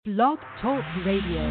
Blog Talk Radio.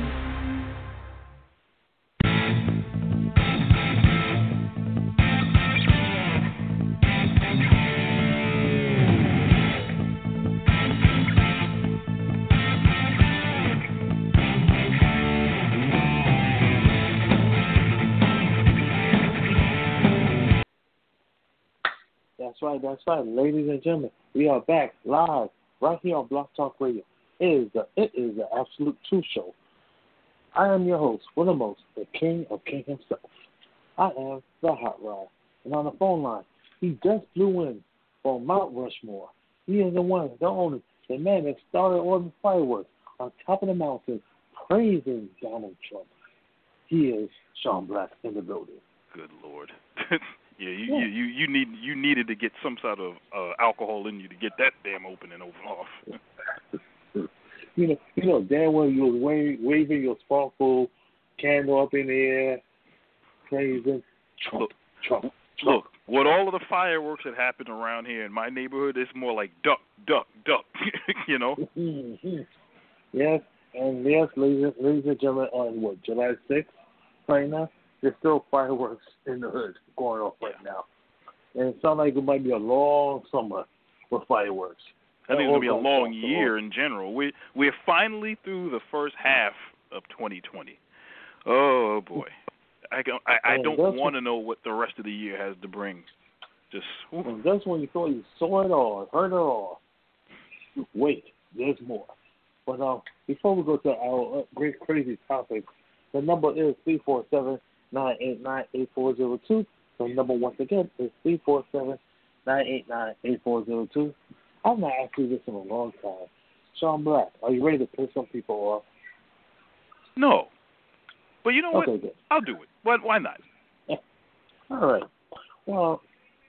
That's right, ladies and gentlemen. We are back live right here on Blog Talk Radio. It is the Absolute Truth Show. I am your host, with the most, the King of King himself. I am the Hot Rod. And on the phone line, he just flew in from Mount Rushmore. He is the one, the only, the man that started all the fireworks on top of the mountain, praising Donald Trump. He is Sean Black in the building. Good Lord. You needed to get some sort of alcohol in you to get that damn opening over off. you know, damn well you was waving your sparkle candle up in the air, praising Trump. Look, with all of the fireworks that happen around here in my neighborhood, it's more like duck, duck, duck. You know. Yes, ladies and gentlemen, on July 6th right now. There's still fireworks in the hood going off right now. And it sounds like it might be a long summer with fireworks. I think it's going to be a long year in general. We're finally through the first half of 2020. Oh, boy. I don't want to know what the rest of the year has to bring. And that's when you thought you saw it all, heard it all. Wait, there's more. But before we go to our great crazy topic, the number is 347-989-8402. The number once again is 347-989-8402. I've not asked you this in a long time. Sean Black, are you ready to piss some people off? No. But you know what? Okay, good. I'll do it. Why not? All right. Well,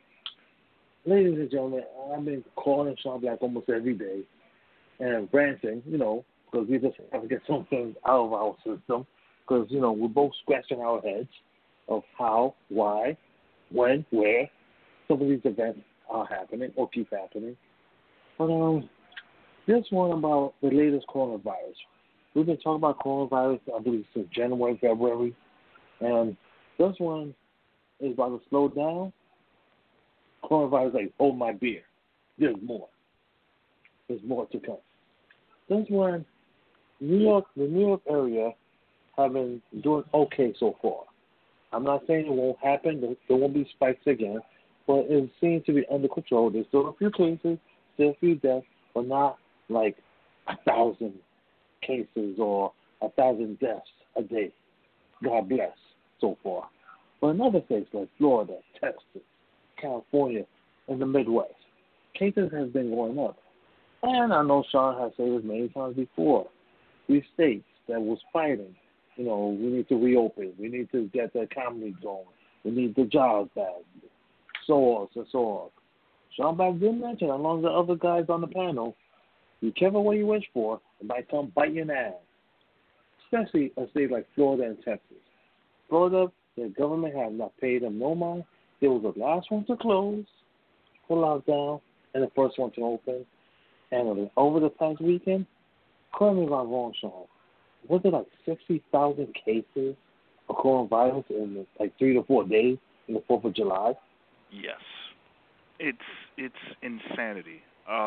ladies and gentlemen, I've been calling Sean Black almost every day and ranting, because we just have to get something out of our system. Because, we're both scratching our heads of how, why, when, where some of these events are happening or keep happening. But this one about the latest coronavirus. We've been talking about coronavirus, I believe, since January, February. And this one is about to slow down. Coronavirus like, hold my beer. There's more. There's more to come. This one, the New York area, have been doing okay so far. I'm not saying it won't happen. There won't be spikes again, but it seems to be under control. There's still a few cases, still a few deaths, but not like 1,000 cases or 1,000 deaths a day. God bless so far. But in other states like Florida, Texas, California, and the Midwest, cases have been going up. And I know Sean has said this many times before. These states that was fighting, we need to reopen. We need to get the economy going. We need the jobs back. So on and so on. Sean Black did mention, along with the other guys on the panel, be careful what you wish for. It might come bite you in the ass. Especially a state like Florida and Texas. Florida, the government has not paid them no mind. They was the last one to close for lockdown and the first one to open. And over the past weekend, correct me if I'm wrong, Sean, was it like 60,000 cases of coronavirus in like 3 to 4 days in the 4th of July? Yes. It's insanity.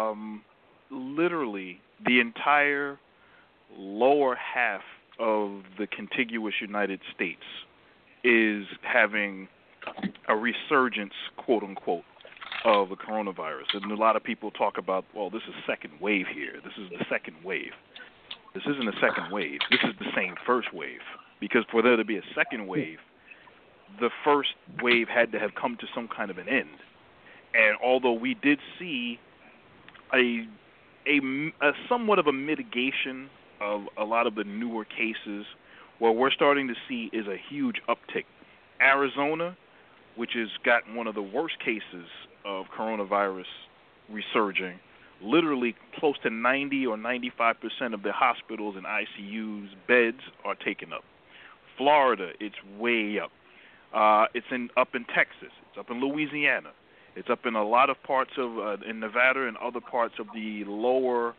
Literally, the entire lower half of the contiguous United States is having a resurgence, quote unquote, of the coronavirus. And a lot of people talk about, well, this is second wave here. This is the second wave. This isn't a second wave. This is the same first wave. Because for there to be a second wave, the first wave had to have come to some kind of an end. And although we did see a somewhat of a mitigation of a lot of the newer cases, what we're starting to see is a huge uptick. Arizona, which has gotten one of the worst cases of coronavirus resurging, literally close to 90 or 95% of the hospitals and ICUs beds are taken up. Florida, it's way up. It's up in Texas. It's up in Louisiana. It's up in a lot of parts of in Nevada and other parts of the lower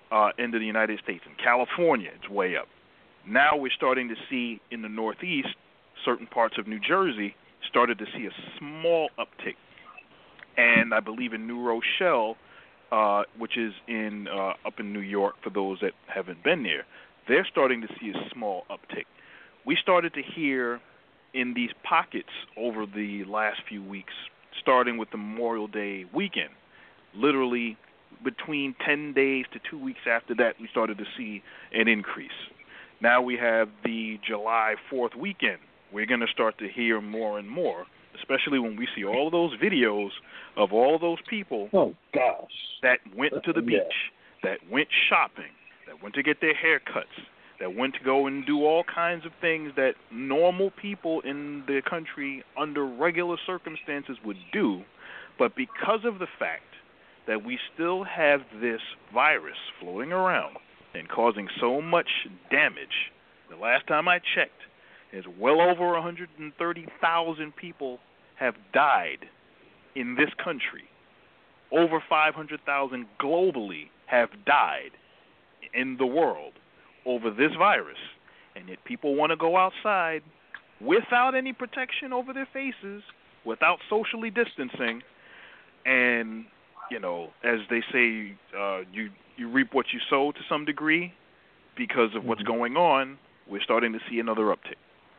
end of the United States. In California, it's way up. Now we're starting to see in the Northeast, certain parts of New Jersey started to see a small uptick. And I believe in New Rochelle, which is up in New York, for those that haven't been there, they're starting to see a small uptick. We started to hear in these pockets over the last few weeks, starting with the Memorial Day weekend, literally between 10 days to 2 weeks after that, we started to see an increase. Now we have the July 4th weekend. We're going to start to hear more and more, especially when we see all of those videos of all those people that went to the beach, that went shopping, that went to get their hair cuts, that went to go and do all kinds of things that normal people in the country under regular circumstances would do. But because of the fact that we still have this virus floating around and causing so much damage, the last time I checked, is well over 130,000 people have died in this country. Over 500,000 globally have died in the world over this virus. And yet people want to go outside without any protection over their faces, without socially distancing, and, you know, as they say, you reap what you sow to some degree. Because of what's going on, we're starting to see another uptick.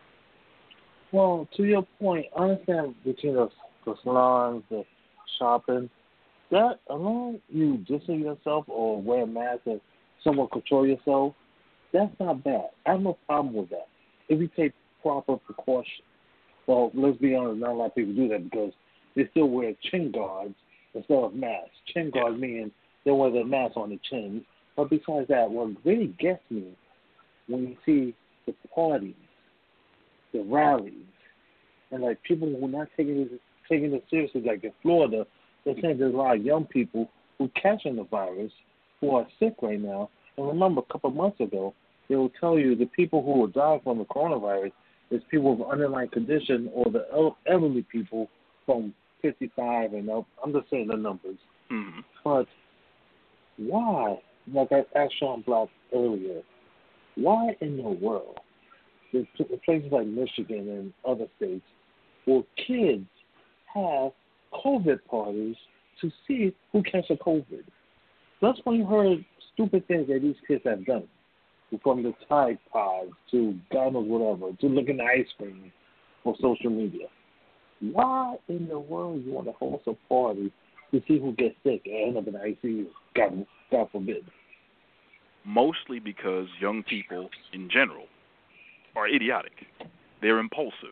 Well, to your point, I understand between the salons, the shopping, that alone, you distance yourself or wear a mask and somewhat control yourself, that's not bad. I have no problem with that if you take proper precautions. Well, let's be honest, not a lot of people do that because they still wear chin guards instead of masks. Chin guards meaning they wear their mask on the chin. But besides that, what really gets me when you see the parties, the rallies, and like people who are not taking it seriously, like in Florida, they're saying there's a lot of young people who catching the virus who are sick right now. And remember, a couple of months ago, they will tell you the people who will die from the coronavirus is people with underlying condition or the elderly people from 55 and up. I'm just saying the numbers. Mm-hmm. But why, like I asked Sean Black earlier, why in the world, in places like Michigan and other states, will kids have COVID parties to see who catches COVID? That's when you heard stupid things that these kids have done, from the Tide Pods to God knows whatever, to looking at ice cream for social media. Why in the world you want to host a party to see who gets sick and end up in the ICU? God forbid. Mostly because young people in general are idiotic. They're impulsive.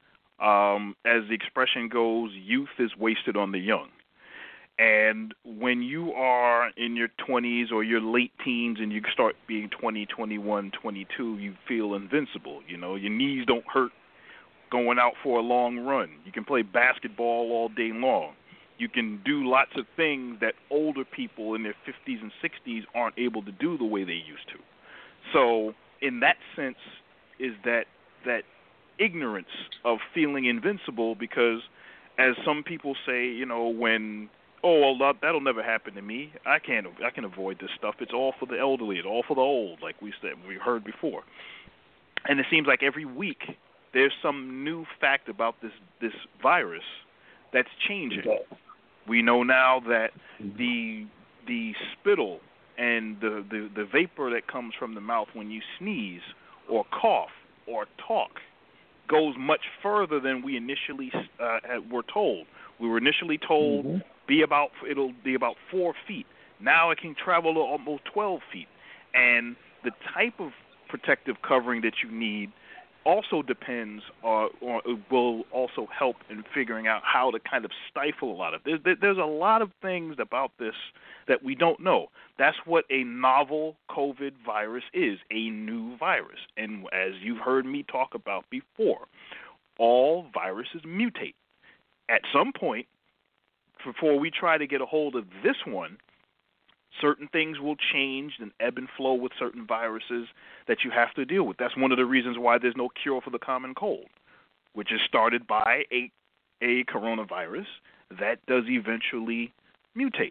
As the expression goes, youth is wasted on the young. And when you are in your 20s or your late teens and you start being 20, 21, 22, you feel invincible. You know, your knees don't hurt going out for a long run. You can play basketball all day long. You can do lots of things that older people in their 50s and 60s aren't able to do the way they used to. So in that sense is that ignorance of feeling invincible, because as some people say, you know, when that'll never happen to me. I can avoid this stuff. It's all for the elderly. It's all for the old, like we heard before. And it seems like every week there's some new fact about this virus that's changing. We know now that the spittle and the vapor that comes from the mouth when you sneeze or cough or talk goes much further than we initially were told. We were initially told it'll be about 4 feet. Now it can travel to almost 12 feet. And the type of protective covering that you need also depends or will also help in figuring out how to kind of stifle a lot of this. There's a lot of things about this that we don't know. That's what a novel COVID virus is, a new virus. And as you've heard me talk about before, all viruses mutate. At some point, before we try to get a hold of this one, certain things will change and ebb and flow with certain viruses that you have to deal with. That's one of the reasons why there's no cure for the common cold, which is started by a coronavirus that does eventually mutate.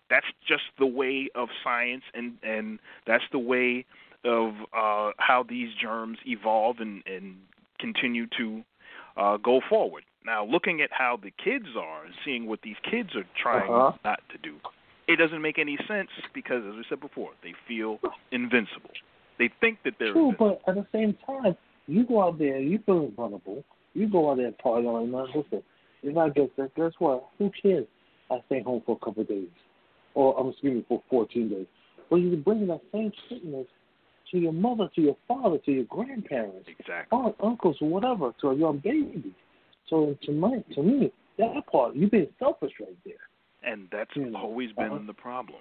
That's just the way of science, and that's the way of how these germs evolve and continue to go forward. Now, looking at how the kids are and seeing what these kids are trying not to do, it doesn't make any sense because, as we said before, they feel invincible. They think that they're invincible. But at the same time, you go out there, you feel vulnerable. You go out there and party all night. Listen, if I get sick, guess what? Who cares? I stay home for a couple of days. Or, for 14 days. But you can bring that same sickness to your mother, to your father, to your grandparents, aunts, uncles, or whatever, to a young baby. So to me, that part, you've been selfish right there. And that's always been the problem.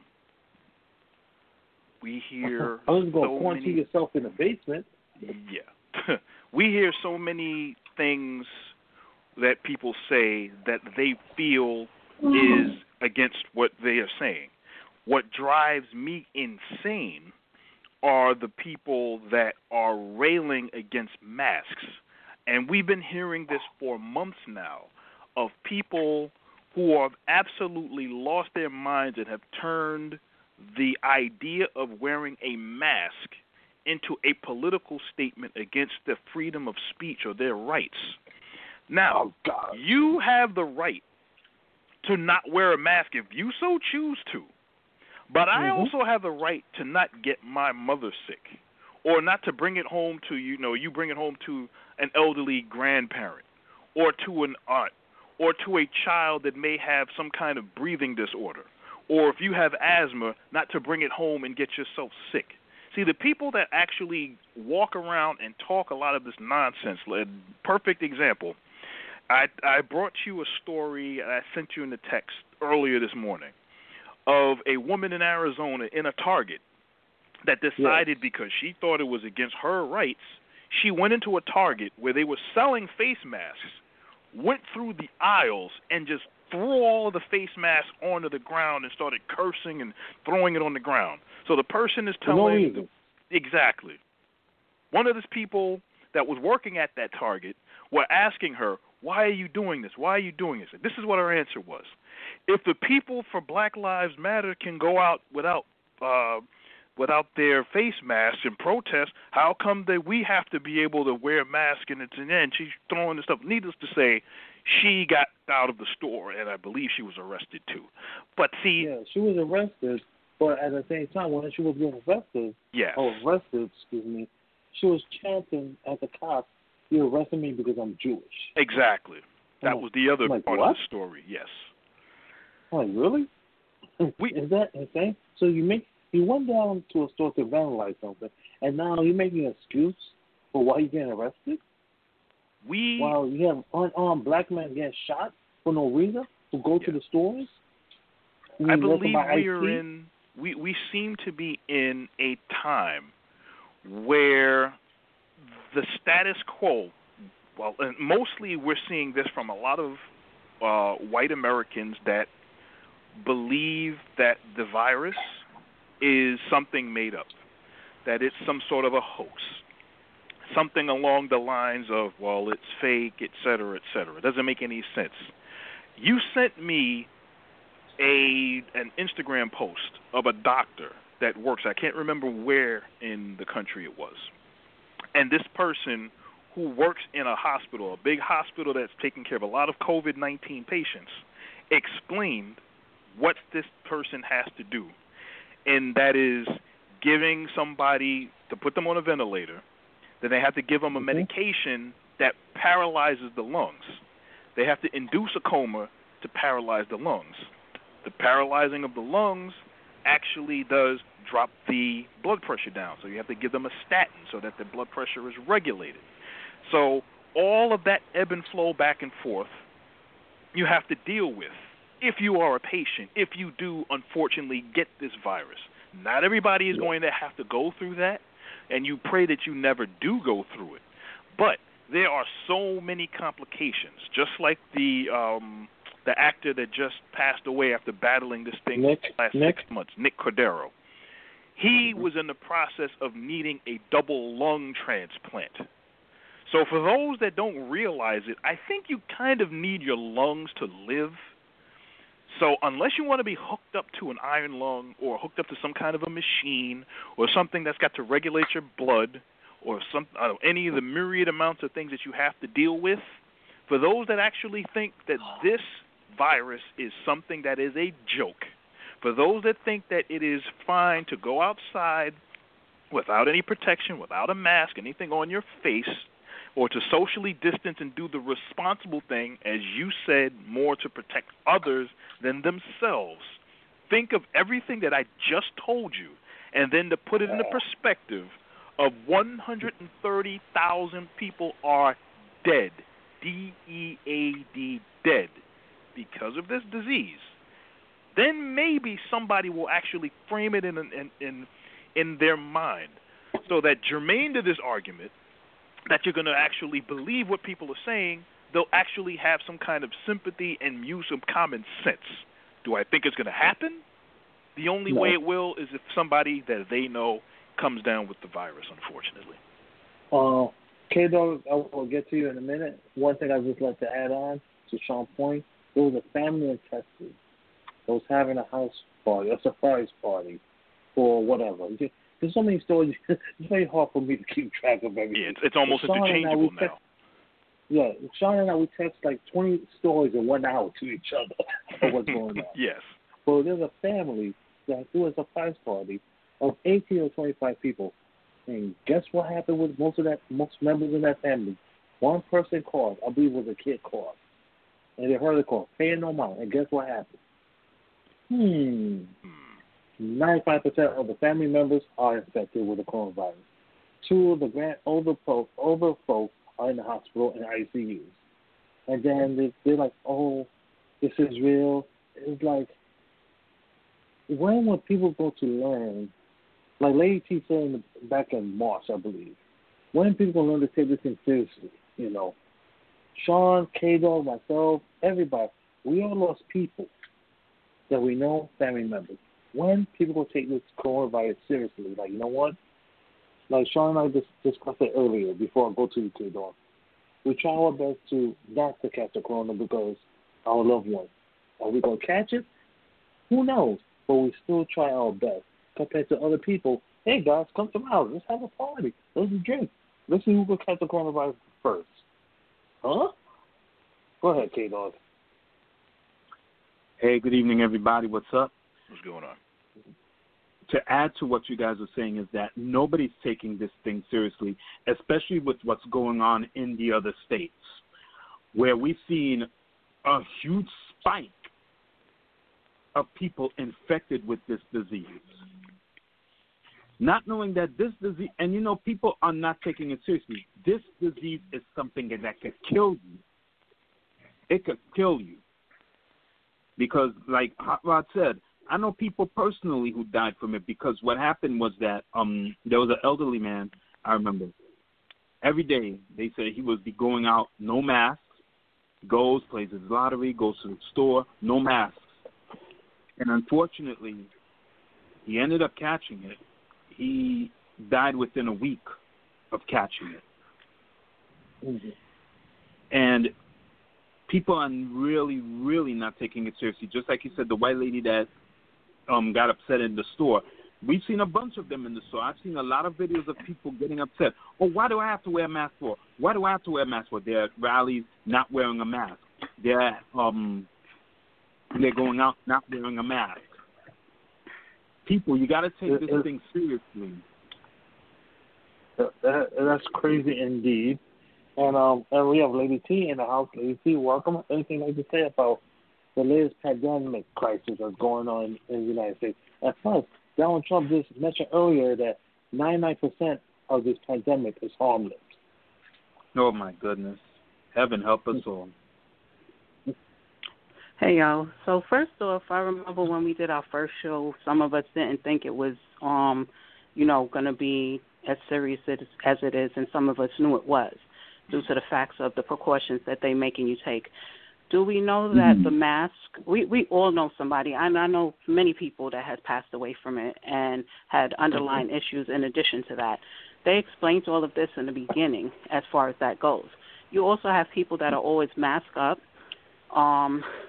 We hear I was going to quarantine yourself in the basement. Yeah. We hear so many things that people say that they feel is against what they are saying. What drives me insane are the people that are railing against masks. And we've been hearing this for months now of people who have absolutely lost their minds and have turned the idea of wearing a mask into a political statement against the freedom of speech or their rights. Now, you have the right to not wear a mask if you so choose to. But I also have the right to not get my mother sick or not to bring it home to, you bring it home to an elderly grandparent or to an aunt or to a child that may have some kind of breathing disorder. Or if you have asthma, not to bring it home and get yourself sick. See, the people that actually walk around and talk a lot of this nonsense, perfect example, I brought you a story, I sent you in the text earlier this morning, of a woman in Arizona in a Target that decided because she thought it was against her rights, she went into a Target where they were selling face masks, went through the aisles, and just threw all of the face masks onto the ground and started cursing and throwing it on the ground. So the person is telling... Exactly. One of these people that was working at that Target were asking her, why are you doing this? Why are you doing this? This is what her answer was. If the people for Black Lives Matter can go out without their face masks and protest, how come that we have to be able to wear a mask? And she's throwing this stuff. Needless to say, she got out of the store, and I believe she was arrested too. But see, she was arrested, but at the same time, when she was being arrested, she was chanting at the cops, "You're arresting me because I'm Jewish." Exactly. That was the other part of the story. Yes. I'm like, really? Is that insane? So you went down to a store to vandalize something, and now you're making an excuse for why you're getting arrested? While you have unarmed black men getting shot for no reason to go to the stores? I believe we seem to be in a time where the status quo, and mostly we're seeing this from a lot of white Americans that believe that the virus is something made up, that it's some sort of a hoax, something along the lines of, it's fake, et cetera, et cetera. It doesn't make any sense. You sent me an Instagram post of a doctor that works, I can't remember where in the country it was, and this person who works in a hospital, a big hospital that's taking care of a lot of COVID-19 patients, explained what this person has to do, and that is giving somebody to put them on a ventilator. Then they have to give them a medication that paralyzes the lungs. They have to induce a coma to paralyze the lungs. The paralyzing of the lungs actually does drop the blood pressure down. So you have to give them a statin so that the blood pressure is regulated. So all of that ebb and flow back and forth you have to deal with if you are a patient, if you do unfortunately get this virus. Not everybody is going to have to go through that, and you pray that you never do go through it. But there are so many complications, just like the actor that just passed away after battling this thing for the last 6 months, Nick Cordero. He was in the process of needing a double lung transplant. So for those that don't realize it, I think you kind of need your lungs to live. So unless you want to be hooked up to an iron lung or hooked up to some kind of a machine or something that's got to regulate your blood or any of the myriad amounts of things that you have to deal with, for those that actually think that this virus is something that is a joke, for those that think that it is fine to go outside without any protection, without a mask, anything on your face, or to socially distance and do the responsible thing, as you said, more to protect others than themselves. Think of everything that I just told you, and then to put it in the perspective of 130,000 people are dead, D-E-A-D, dead, because of this disease. Then maybe somebody will actually frame it in their mind, so that germane to this argument, that you're going to actually believe what people are saying, they'll actually have some kind of sympathy and use of common sense. Do I think it's going to happen? The only way it will is if somebody that they know comes down with the virus, unfortunately. K-Dog, I will get to you in a minute. One thing I'd just like to add on to Sean's point, there was a family in Texas that was having a house party, a surprise party, for whatever. There's so many stories. It's very hard for me to keep track of everything. Yeah, it's almost interchangeable now. Yeah, Sean and I, we text like 20 stories in 1 hour to each other of what's going on. Yes. So there's a family that threw a surprise party of 18 or 25 people. And guess what happened with most members in that family? One person called. I believe it was a kid called. And they heard the call, paying no mind. And guess what happened? 95% of the family members are infected with the coronavirus. 2 of the older folks are in the hospital and ICUs. And then they're like, oh, this is real. It's like, when will people go to learn? Like Lady T said back in March, I believe. When people learn to take this thing seriously, you know. Sean, K-Dog, myself, everybody, we all lost people that we know, family members. When people will take this coronavirus seriously, like, you know what? Like Sean and I discussed it earlier before I go to you, K-Dog. We try our best to not to catch the corona because our loved ones. Are we going to catch it? Who knows? But we still try our best compared to other people. Hey, guys, come to my house. Let's have a party. Let's drink. Let's see who will catch the coronavirus first. Huh? Go ahead, K-Dog. Hey, good evening, everybody. What's up? What's going on? To add to what you guys are saying is that nobody's taking this thing seriously, especially with what's going on in the other states, where we've seen a huge spike of people infected with this disease. Not knowing that this disease, and you know, people are not taking it seriously. This disease is something that could kill you. It could kill you. Because, like Hot Rod said, I know people personally who died from it because what happened was that there was an elderly man, I remember. Every day they said he would be going out, no masks, goes, plays his lottery, goes to the store, no masks. And unfortunately, he ended up catching it. He died within a week of catching it. Mm-hmm. And people are really, really not taking it seriously. Just like you said, the white lady that got upset in the store. We've seen a bunch of them in the store. I've seen a lot of videos of people getting upset. Oh, why do I have to wear a mask for? Why do I have to wear a mask for? They're at rallies not wearing a mask. They're going out not wearing a mask. People, you got to take this thing seriously. That's crazy indeed. And we have Lady T in the house. Lady T, welcome. Anything like to say about the latest pandemic crisis that's going on in the United States? And plus, Donald Trump just mentioned earlier that 99% of this pandemic is harmless. Oh, my goodness. Heaven help us all. Hey, y'all. So first off, I remember when we did our first show, some of us didn't think it was, going to be as serious as it is, and some of us knew it was due to the facts of the precautions that they're making you take. Do we know that the mask, we all know somebody, I know many people that has passed away from it and had underlying issues in addition to that. They explained all of this in the beginning as far as that goes. You also have people that are always masked up.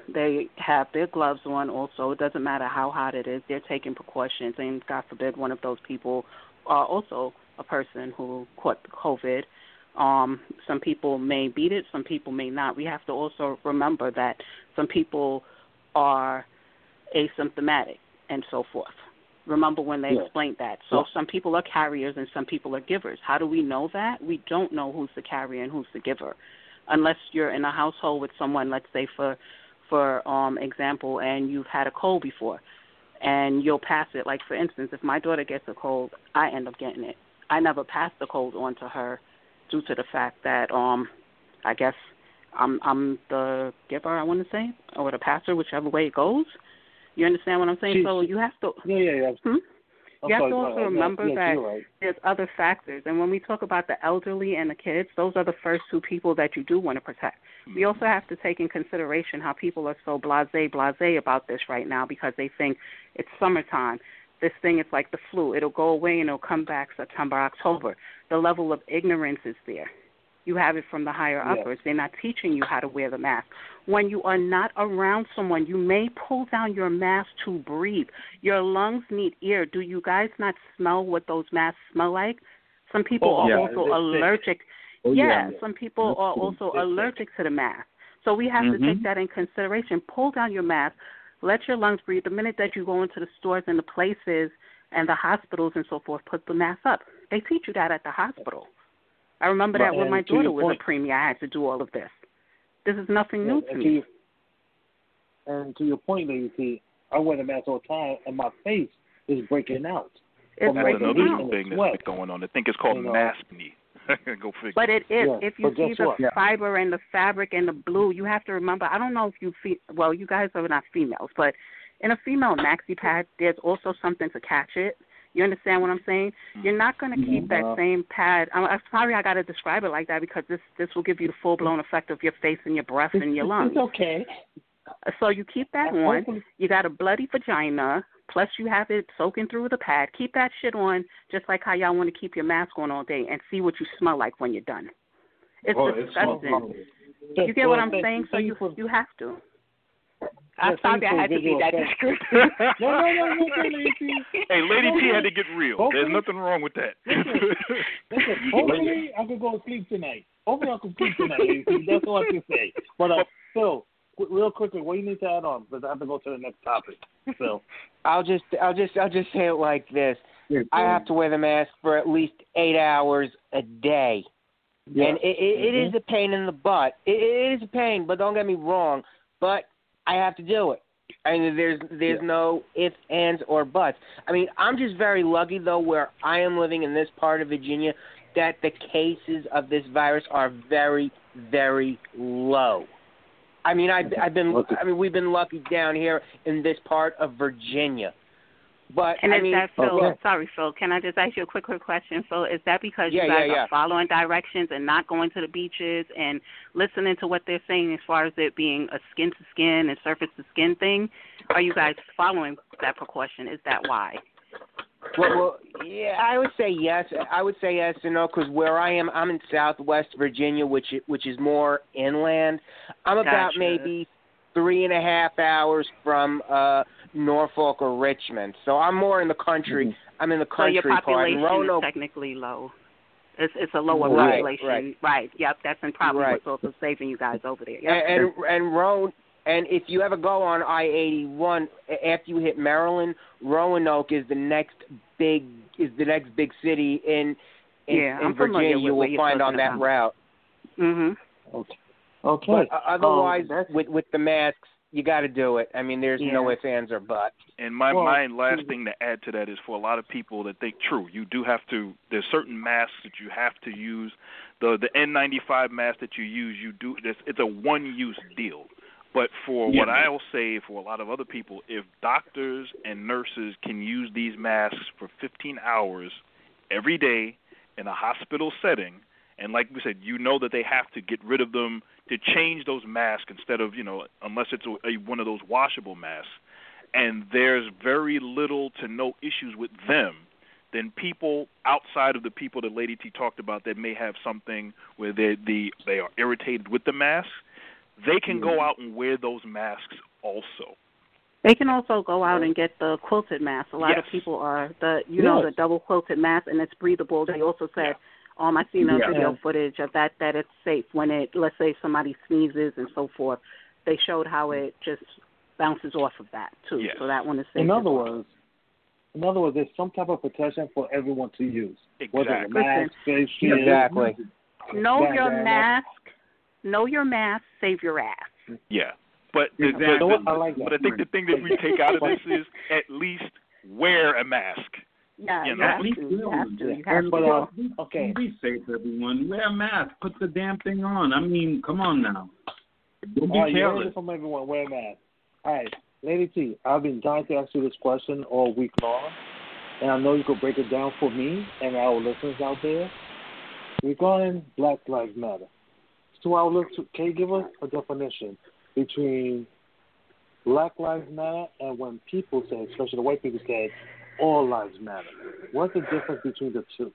They have their gloves on also. It doesn't matter how hot it is. They're taking precautions, and God forbid one of those people are also a person who caught the COVID. Some people may beat it, some people may not. We have to also remember that some people are asymptomatic and so forth. Remember when they explained that. So some people are carriers and some people are givers. How do we know that? We don't know who's the carrier and who's the giver. Unless you're in a household with someone, let's say for example, and you've had a cold before and you'll pass it. Like, for instance, if my daughter gets a cold, I end up getting it. I never pass the cold on to her due to the fact that I guess I'm the giver, I want to say, or the passer, whichever way it goes. You understand what I'm saying? So you have to. Yeah. You have to also remember that there's other factors. And when we talk about the elderly and the kids, those are the first two people that you do want to protect. We also have to take in consideration how people are so blasé about this right now because they think it's summertime. This thing is like the flu. It'll go away and it'll come back September, October. The level of ignorance is there. You have it from the higher uppers. They're not teaching you how to wear the mask. When you are not around someone, you may pull down your mask to breathe. Your lungs need air. Do you guys not smell what those masks smell like? Some people are also allergic. Some people are also allergic to the mask. So we have to take that in consideration. Pull down your mask. Let your lungs breathe. The minute that you go into the stores and the places and the hospitals and so forth, put the mask up. They teach you that at the hospital. I remember that when my daughter was a preemie, I had to do all of this. This is nothing new to me. And to your point, you see, I wear the mask all the time, and my face is breaking out. That's another thing that's going on. I think it's called maskne. Go figure. But it is. If you see the fiber and the fabric and the blue, you have to remember, I don't know if you well, you guys are not females, but in a female maxi pad, there's also something to catch it. You understand what I'm saying? You're not going to keep that same pad. I'm sorry I got to describe it like that because this will give you the full-blown effect of your face and your breath and your lungs. It's okay. So you keep that on. You got a bloody vagina, plus you have it soaking through the pad. Keep that shit on just like how y'all want to keep your mask on all day and see what you smell like when you're done. It's disgusting. You get what I'm saying? So you have to. I'm sorry I had to be that descriptive. No, Lady T. Hey, Lady T had to get real. There's nothing wrong with that. Listen, hopefully I can go to sleep tonight. Hopefully I can sleep tonight, Lady T. That's all I can say. But Phil, real quickly, what do you need to add on? Because I have to go to the next topic. Phil, I'll just say it like this. I have to wear the mask for at least 8 hours a day. Yeah. And it is a pain in the butt. It is a pain, but don't get me wrong. But I have to do it. I mean, there's no ifs, ands, or buts. I mean, I'm just very lucky, though, where I am living in this part of Virginia, that the cases of this virus are very, very low. I mean, we've been lucky down here in this part of Virginia. But and is that Phil? Sorry, Phil. Can I just ask you a quick question, Phil? Is that because you guys are following directions and not going to the beaches and listening to what they're saying as far as it being a skin to skin and surface to skin thing? Are you guys following that precaution? Is that why? Well, yeah, I would say yes. Because where I am, I'm in Southwest Virginia, which is more inland. I'm about maybe 3.5 hours from Norfolk or Richmond. So I'm more in the country. I'm in the country part. So your population Roanoke, is technically low. It's a lower population. Right. Yep, that's probably what's also saving you guys over there. Yep. And if you ever go on I-81, after you hit Maryland, Roanoke is the next big city in Virginia you will find on that route. Mhm. Okay. But otherwise, with the masks, you got to do it. I mean, there's no ifs, ands, or buts. And my last thing to add to that is for a lot of people that think, true, you do have to, there's certain masks that you have to use. The N95 mask that you use, it's a one-use deal. But for what I'll say, for a lot of other people, if doctors and nurses can use these masks for 15 hours every day in a hospital setting, and like we said, that they have to get rid of them to change those masks instead of, unless it's one of those washable masks, and there's very little to no issues with them, then people outside of the people that Lady T talked about that may have something where they are irritated with the mask, they can go out and wear those masks also. They can also go out and get the quilted mask. A lot of people are know, the double quilted mask, and it's breathable. They also said, I seen a video footage of that it's safe when let's say somebody sneezes and so forth. They showed how it just bounces off of that too. Yes. So that one is safe. In other words, there's some type of protection for everyone to use. Exactly. Whether it's a mask, face shield. Exactly. Know your mask. Know your mask. Save your ass. Yeah. But I like that. But I think the thing that we take out of this is at least wear a mask. Yeah, you know? you have to. Okay. Be safe, everyone. Wear a mask. Put the damn thing on. I mean, come on now. Don't be careless. From everyone, wear a mask. All right, Lady T, I've been dying to ask you this question all week long, and I know you could break it down for me and our listeners out there regarding Black Lives Matter. So our listeners, can you give us a definition between Black Lives Matter and when people say, especially the white people say, all lives matter? What's the difference between the two?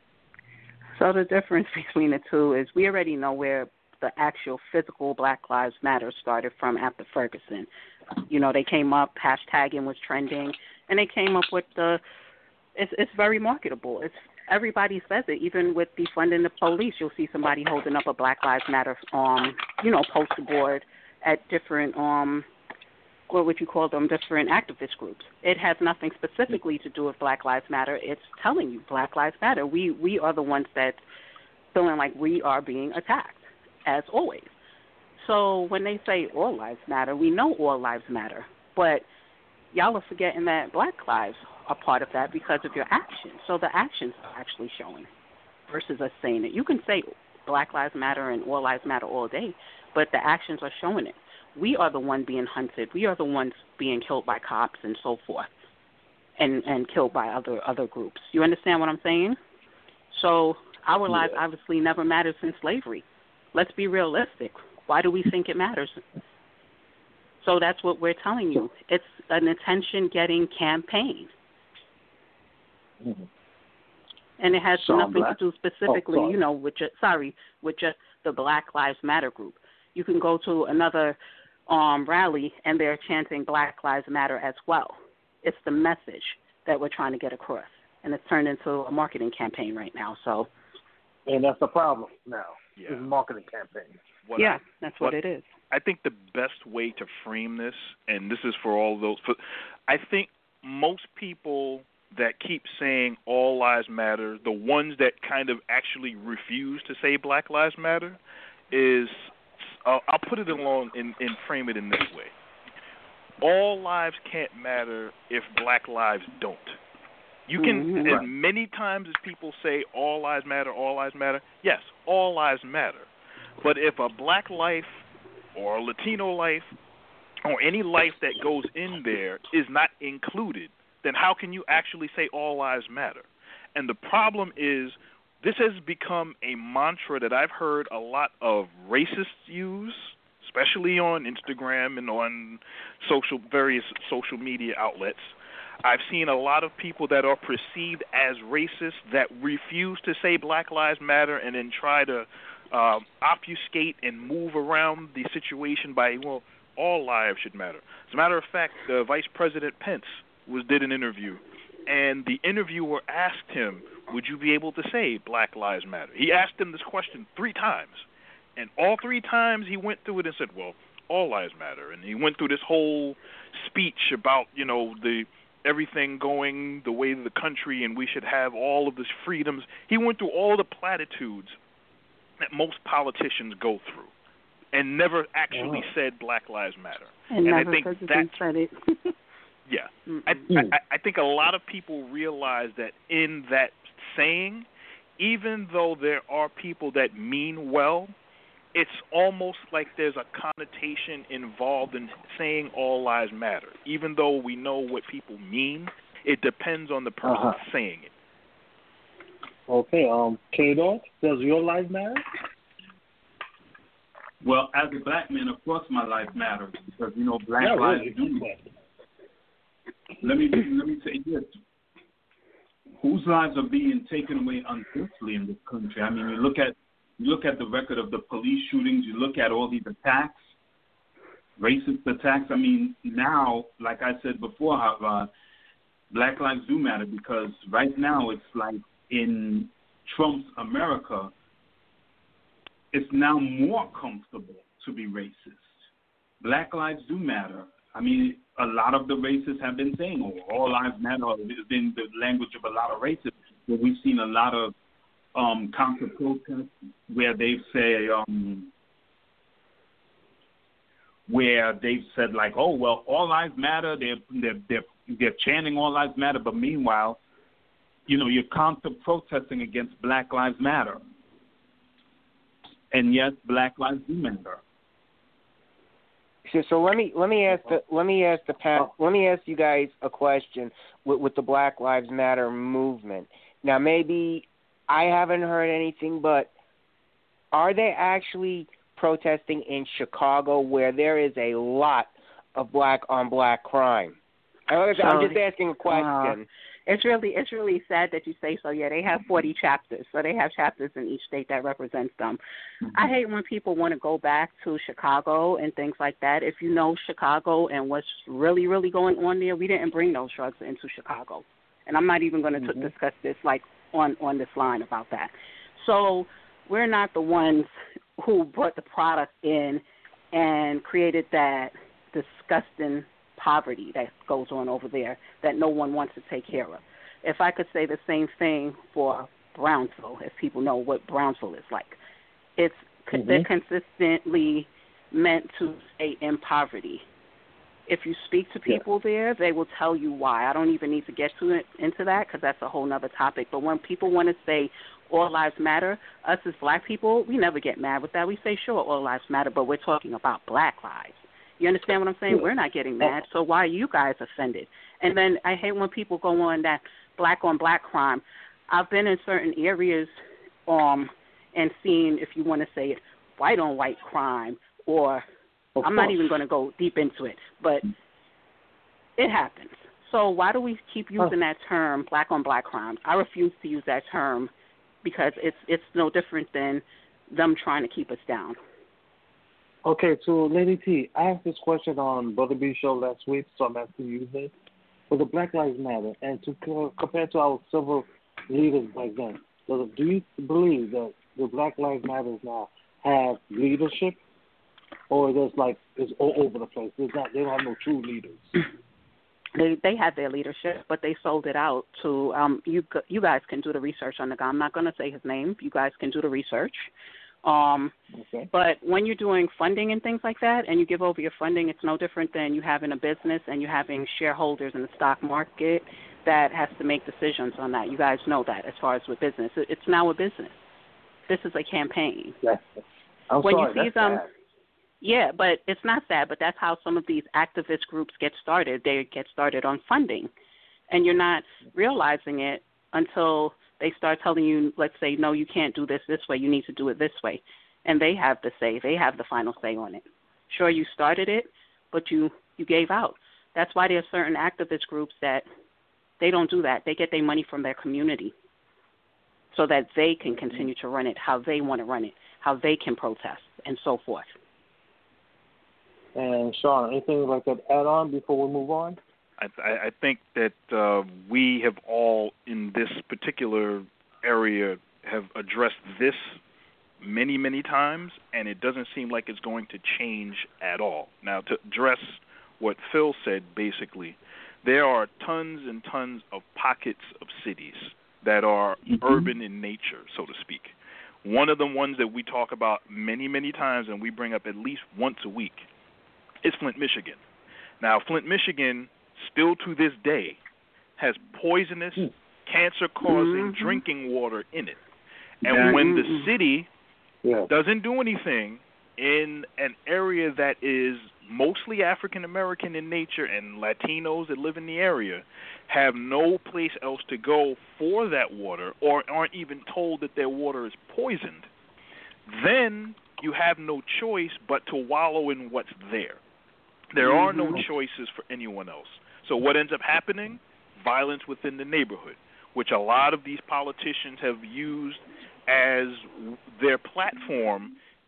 So the difference between the two is we already know where the actual physical Black Lives Matter started from after Ferguson. You know, they came up, hashtagging was trending, and they came up with it's very marketable. Everybody says it. Even with defunding the police, you'll see somebody holding up a Black Lives Matter, poster board at different, what would you call them, different activist groups. It has nothing specifically to do with Black Lives Matter. It's telling you Black Lives Matter. We are the ones that feeling like we are being attacked, as always. So when they say all lives matter, we know all lives matter. But y'all are forgetting that Black lives are part of that because of your actions. So the actions are actually showing versus us saying it. You can say Black lives matter and all lives matter all day, but the actions are showing it. We are the one being hunted. We are the ones being killed by cops and so forth, and killed by other groups. You understand what I'm saying? So our lives obviously never mattered since slavery. Let's be realistic. Why do we think it matters? So that's what we're telling you. It's an attention-getting campaign. Mm-hmm. And it has nothing to do specifically, with just the Black Lives Matter group. You can go to another rally, and they're chanting Black Lives Matter as well. It's the message that we're trying to get across, and it's turned into a marketing campaign right now. So, and that's the problem now. Yeah. It's a marketing campaign. That's what it is. I think the best way to frame this, and this is for all those, I think most people that keep saying all lives matter, the ones that kind of actually refuse to say Black Lives Matter, is, I'll put it along and frame it in this way. All lives can't matter if Black lives don't. You can, as many times as people say all lives matter, yes, all lives matter. But if a Black life or a Latino life or any life that goes in there is not included, then how can you actually say all lives matter? And the problem is this has become a mantra that I've heard a lot of racists use, especially on Instagram and on various social media outlets. I've seen a lot of people that are perceived as racist that refuse to say Black Lives Matter and then try to obfuscate and move around the situation by, all lives should matter. As a matter of fact, Vice President Pence did an interview, and the interviewer asked him, would you be able to say Black Lives Matter? He asked him this question 3 times, and all 3 times he went through it and said, all lives matter. And he went through this whole speech about, everything going the way of the country and we should have all of these freedoms. He went through all the platitudes that most politicians go through and never actually said Black Lives Matter. And I think that said it. Yeah. I think a lot of people realize that in that saying, even though there are people that mean well, it's almost like there's a connotation involved in saying all lives matter. Even though we know what people mean, it depends on the person saying it. Okay, K-Dog, does your life matter? Well, as a Black man, of course my life matters because, Black lives do. Let me say this. Whose lives are being taken away unjustly in this country? I mean, you look at the record of the police shootings, you look at all these attacks, racist attacks. I mean, now, like I said before, Black Lives do matter, because right now it's like in Trump's America, it's now more comfortable to be racist. Black lives do matter. I mean, a lot of the racists have been saying, all lives matter, it's been the language of a lot of racists, but we've seen a lot of counter-protests where they've said like, oh, well, all lives matter, they're chanting all lives matter, but meanwhile, you know, you're counter-protesting against Black Lives Matter. And yes, Black lives do matter. So let me ask you guys a question with the Black Lives Matter movement. Now, maybe I haven't heard anything, but are they actually protesting in Chicago, where there is a lot of black-on-black crime? I'm just asking a question. It's really sad that you say so. Yeah, they have 40 chapters, so they have chapters in each state that represents them. Mm-hmm. I hate when people want to go back to Chicago and things like that. If you know Chicago and what's really, really going on there, we didn't bring those drugs into Chicago. And I'm not even going to discuss this like on this line about that. So we're not the ones who brought the product in and created that disgusting poverty that goes on over there that no one wants to take care of. If I could say the same thing for Brownsville, if people know what Brownsville is like, they're consistently meant to stay in poverty. If you speak to people there, they will tell you why. I don't even need to get into that because that's a whole other topic. But when people want to say all lives matter, us as black people, we never get mad with that. We say, sure, all lives matter, but we're talking about black lives. You understand what I'm saying? We're not getting mad, so why are you guys offended? And then I hate when people go on that black-on-black crime. I've been in certain areas and seen, if you want to say it, white-on-white crime, or I'm not even going to go deep into it, but it happens. So why do we keep using that term, black-on-black crimes? I refuse to use that term because it's no different than them trying to keep us down. Okay, so Lady T, I asked this question on Brother B show last week, so I'm asking you this. For the Black Lives Matter, and to compare to our civil leaders back then, so do you believe that the Black Lives Matter now have leadership, or it's all over the place? They don't have no true leaders. They had their leadership, but they sold it out to you guys can do the research on the guy. I'm not going to say his name. You guys can do the research. But when you're doing funding and things like that, and you give over your funding, it's no different than you having a business and you having shareholders in the stock market that has to make decisions on that. You guys know that as far as with business. It's now a business. This is a campaign. Yes. Yeah, but it's not sad, but that's how some of these activist groups get started. They get started on funding, and you're not realizing it until they start telling you, let's say, no, you can't do this way. You need to do it this way. And they have the say. They have the final say on it. Sure, you started it, but you gave out. That's why there are certain activist groups that they don't do that. They get their money from their community so that they can continue to run it how they want to run it, how they can protest, and so forth. And Sean, anything like that add on before we move on? I think that we have all in this particular area have addressed this many, many times, and it doesn't seem like it's going to change at all. Now, to address what Phil said, basically, there are tons and tons of pockets of cities that are urban in nature, so to speak. One of the ones that we talk about many, many times and we bring up at least once a week is Flint, Michigan. Now, Flint, Michigan, still to this day, has poisonous, cancer-causing drinking water in it. And when the city doesn't do anything in an area that is mostly African-American in nature and Latinos that live in the area have no place else to go for that water or aren't even told that their water is poisoned, then you have no choice but to wallow in what's there. There are no choices for anyone else. So what ends up happening? Violence within the neighborhood, which a lot of these politicians have used as their platform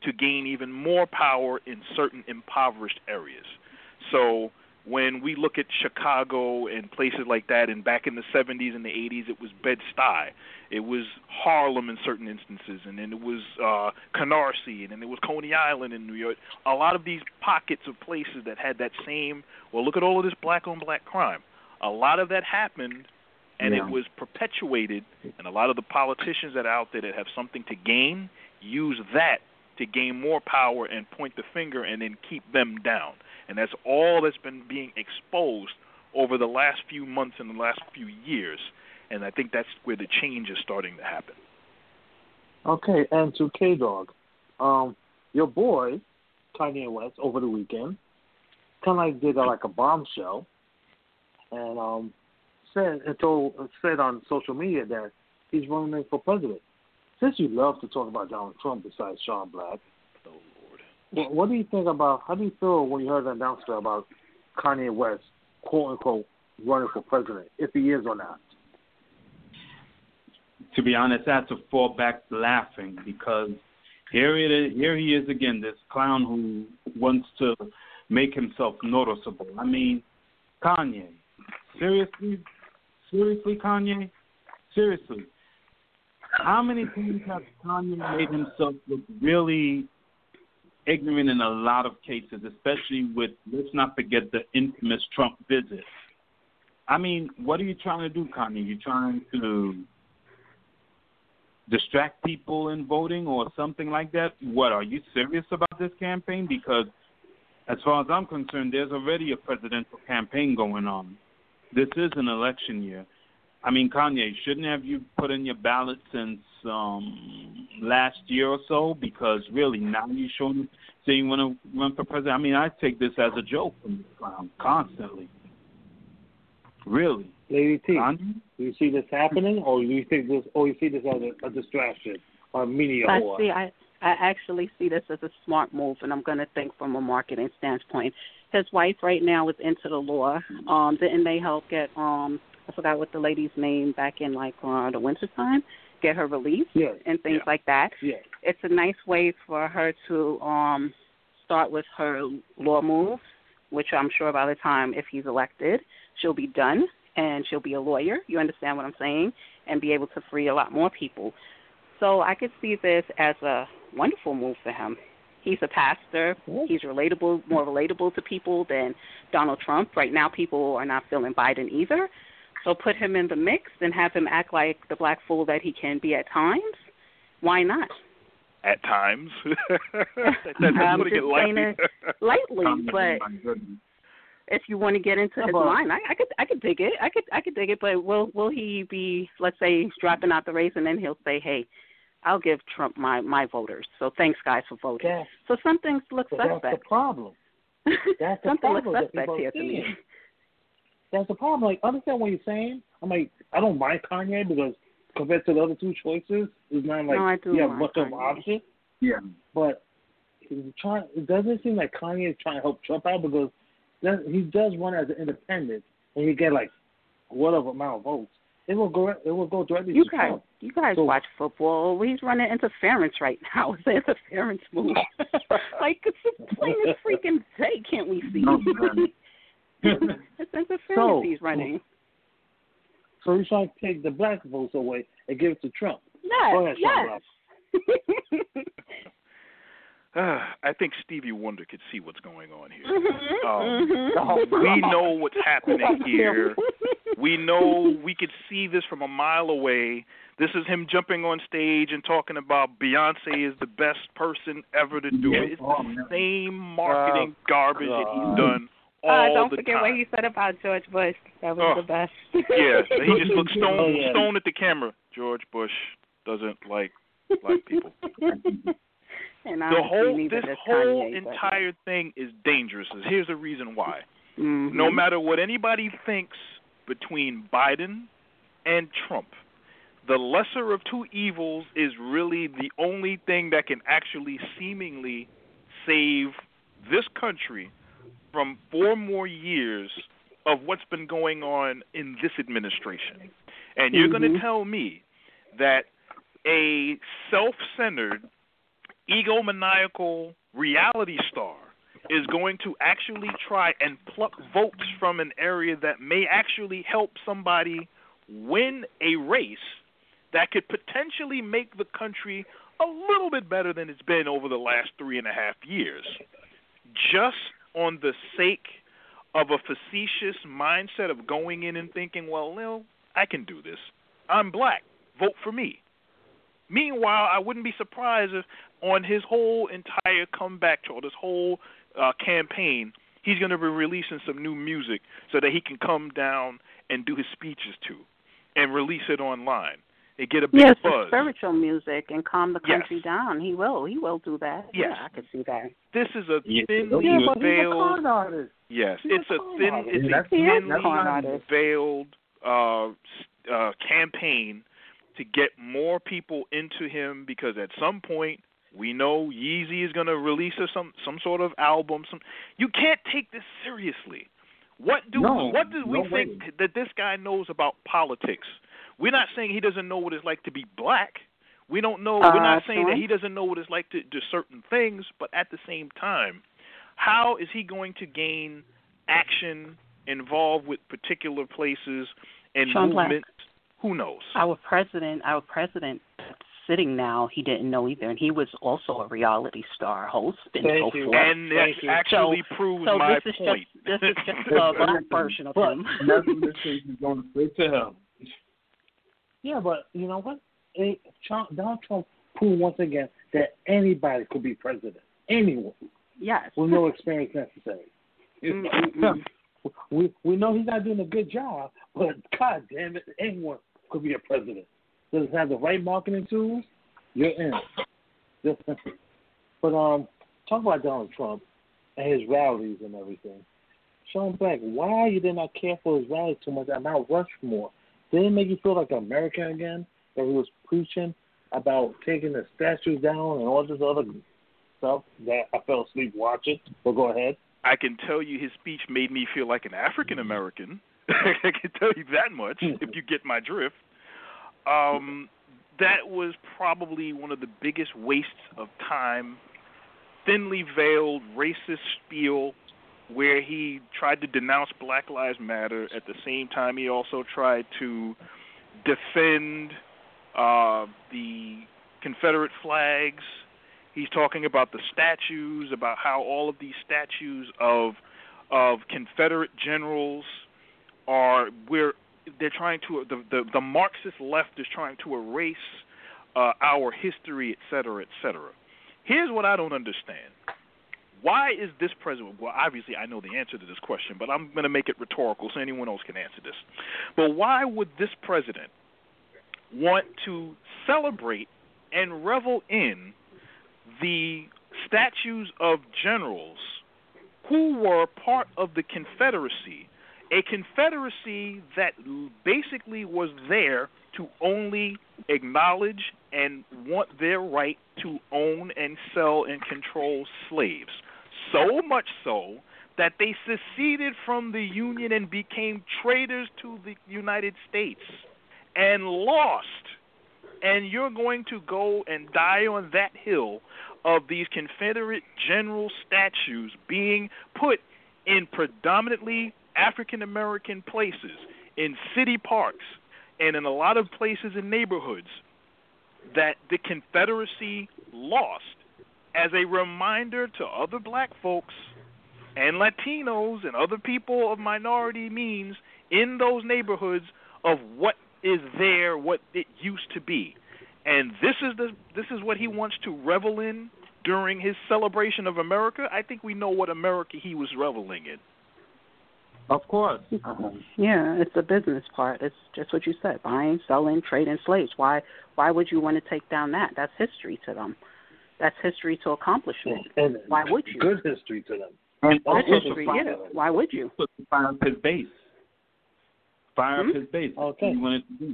to gain even more power in certain impoverished areas. So when we look at Chicago and places like that, and back in the 70s and the 80s, it was Bed-Stuy, it was Harlem in certain instances, and then it was Canarsie, and then it was Coney Island in New York. A lot of these pockets of places that had that same, well, look at all of this black-on-black crime. A lot of that happened, and it was perpetuated, and a lot of the politicians that are out there that have something to gain use that to gain more power and point the finger and then keep them down. And that's all that's been being exposed over the last few months and the last few years. And I think that's where the change is starting to happen. Okay, and to K-Dog, your boy, Kanye West, over the weekend, kind of like did like a bombshell, and said on social media that he's running for president. Since you love to talk about Donald Trump besides Sean Black, oh Lord, what do you think about? How do you feel when you heard the announcement about Kanye West, quote unquote, running for president, if he is or not? To be honest, I had to fall back laughing because here he is again, this clown who wants to make himself noticeable. I mean, Kanye, seriously, Kanye, seriously. How many times has Kanye made himself look really ignorant in a lot of cases, especially with, let's not forget, the infamous Trump visit? I mean, what are you trying to do, Kanye? You trying to distract people in voting or something like that? What, are you serious about this campaign? Because as far as I'm concerned, there's already a presidential campaign going on. This is an election year. I mean, Kanye, shouldn't have you put in your ballot since last year or so? Because really, now you're saying you want to run for president. I mean, I take this as a joke from this clown constantly. Really, Lady T, Kanye? Do you see this happening, or do you think this, or you see this as a distraction or a media whore? I actually see this as a smart move, and I'm going to think from a marketing standpoint. His wife right now is into the law. Didn't they help get I forgot what the lady's name back in like the wintertime, get her released and things like that. Yeah. It's a nice way for her to start with her law moves, which I'm sure by the time if he's elected, she'll be done and she'll be a lawyer. You understand what I'm saying? And be able to free a lot more people. So I could see this as a wonderful move for him. He's a pastor. He's relatable, more relatable to people than Donald Trump. Right now, people are not feeling Biden either. So put him in the mix and have him act like the black fool that he can be at times. Why not? At times. I'm just saying it lightly, but if you want to get into his mind, I could dig it. I could dig it. But will he be, let's say, dropping out the race, and then he'll say, hey, I'll give Trump my voters. So thanks, guys, for voting. Yeah. So some things look suspect. That's the problem. That's the something problem looks suspect here to me. That's the problem. Like, understand what you're saying. I'm like, I don't mind Kanye because compared to the other two choices, it's not like you have much of an option. Yeah. But it doesn't seem like Kanye is trying to help Trump out because he does run as an independent and he get like whatever amount of votes. It will go directly to Trump. You guys watch football. He's running interference right now. It's an interference move. Like, it's just plain as freaking day, can't we see? It's interference he's running. So he's trying to take the black votes away and give it to Trump. Yes. I think Stevie Wonder could see what's going on here. Mm-hmm. We know what's happening here. We know we could see this from a mile away. This is him jumping on stage and talking about Beyonce is the best person ever to do it. It's the same marketing garbage that he's done all don't the forget time. what he said about George Bush. That was the best. Yeah, he just looked stone at the camera. George Bush doesn't like black people. And this whole entire thing is dangerous. Here's the reason why. Mm-hmm. No matter what anybody thinks between Biden and Trump, the lesser of two evils is really the only thing that can actually seemingly save this country from 4 more years of what's been going on in this administration. And you're going to tell me that a self-centered, egomaniacal reality star is going to actually try and pluck votes from an area that may actually help somebody win a race that could potentially make the country a little bit better than it's been over the last 3.5 years, just on the sake of a facetious mindset of going in and thinking, well, no, I can do this. I'm black. Vote for me. Meanwhile, I wouldn't be surprised if on his whole entire comeback tour, this whole campaign, he's going to be releasing some new music so that he can come down and do his speeches to and release it online. They get a big buzz. Spiritual music and calm the country down. He will do that. Yes. Yeah, I can see that. This is a thinly veiled. Yes, it's a thinly veiled campaign to get more people into him, because at some point we know Yeezy is going to release some sort of album. You can't take this seriously. What do we think that this guy knows about politics? We're not saying he doesn't know what it's like to be black. We don't know. We're not saying that he doesn't know what it's like to do certain things. But at the same time, how is he going to gain action involved with particular places and movements? Black. Who knows? Our president sitting now, he didn't know either, and he was also a reality star host and so forth. And it actually proves my point. This is just a black version of him. Nothing this is going straight to him. Yeah, but you know what? Donald Trump proved once again that anybody could be president. Anyone. Yes. With no experience necessary. We know he's not doing a good job, but God damn it, anyone could be a president. Does it have the right marketing tools? You're in. But talk about Donald Trump and his rallies and everything. Sean Black, why you did not care for his rallies too much at Mount Rushmore? Didn't it make you feel like an American again? That he was preaching about taking the statues down and all this other stuff that I fell asleep watching. But go ahead. I can tell you his speech made me feel like an African American. I can tell you that much, if you get my drift. That was probably one of the biggest wastes of time, thinly veiled racist spiel where he tried to denounce Black Lives Matter. At the same time, he also tried to defend the Confederate flags. He's talking about the statues, about how all of these statues of Confederate generals they're trying to the Marxist left is trying to erase our history, et cetera, et cetera. Here's what I don't understand. Why is this president? Well, obviously I know the answer to this question, but I'm going to make it rhetorical so anyone else can answer this. But why would this president want to celebrate and revel in the statues of generals who were part of the Confederacy, a Confederacy that basically was there to only acknowledge and want their right to own and sell and control slaves? So much so that they seceded from the Union and became traitors to the United States and lost. And you're going to go and die on that hill of these Confederate general statues being put in predominantly African-American places, in city parks, and in a lot of places in neighborhoods that the Confederacy lost, as a reminder to other black folks and Latinos and other people of minority means in those neighborhoods of what is there, what it used to be. And this is what he wants to revel in during his celebration of America. I think we know what America he was reveling in. Of course. Yeah, it's the business part. It's just what you said, buying, selling, trading slaves. Why would you want to take down that? That's history to them. That's history to accomplishment. And why would you? Good history to them. And good history, yeah. Why would you? Fire up his base. Fire up his base. Okay. You wanted to do.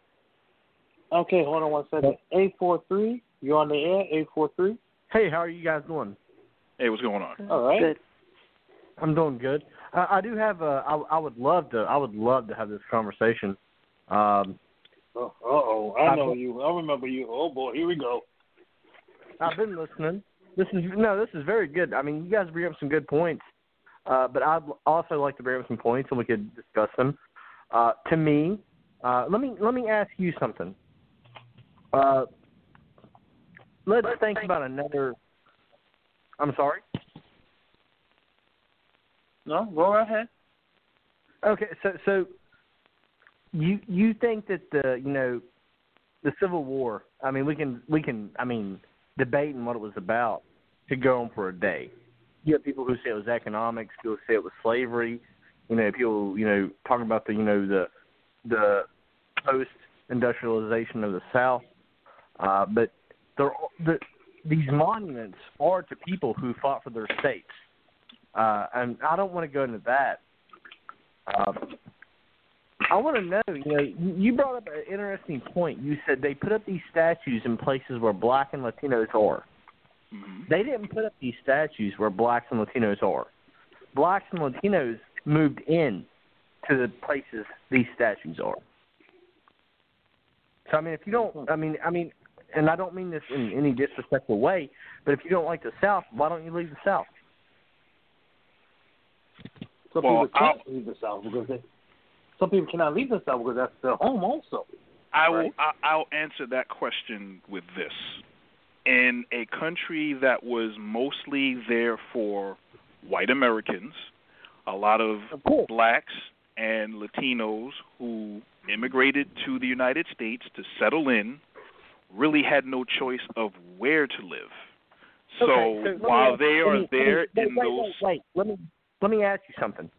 Okay, hold on one second. 843, you're on the air, 843. Hey, how are you guys doing? Hey, what's going on? All right. Good. I'm doing good. I do have I would love to have this conversation. I know you. I remember you. Oh boy, here we go. I've been listening. This is very good. I mean, you guys bring up some good points, but I'd also like to bring up some points, and we could discuss them. To me, let me ask you something. Let's think about another. I'm sorry. No, go ahead. Okay, so you think that the Civil War? I mean, we can debate on what it was about to go on for a day. You have people who say it was economics, people who say it was slavery. People talking about the post-industrialization of the South. But these monuments are to people who fought for their states. And I don't want to go into that. I want to know, you brought up an interesting point. You said they put up these statues in places where black and Latinos are. Mm-hmm. They didn't put up these statues where blacks and Latinos are. Blacks and Latinos moved in to the places these statues are. So, I mean, if you don't, and I don't mean this in any disrespectful way, but if you don't like the South, why don't you leave the South? Some people can't leave the South because some people cannot leave the South because that's their home also. I'll answer that question with this. In a country that was mostly there for white Americans, a lot of blacks and Latinos who immigrated to the United States to settle in really had no choice of where to live. So while they are there in those... Wait, let me ask you something.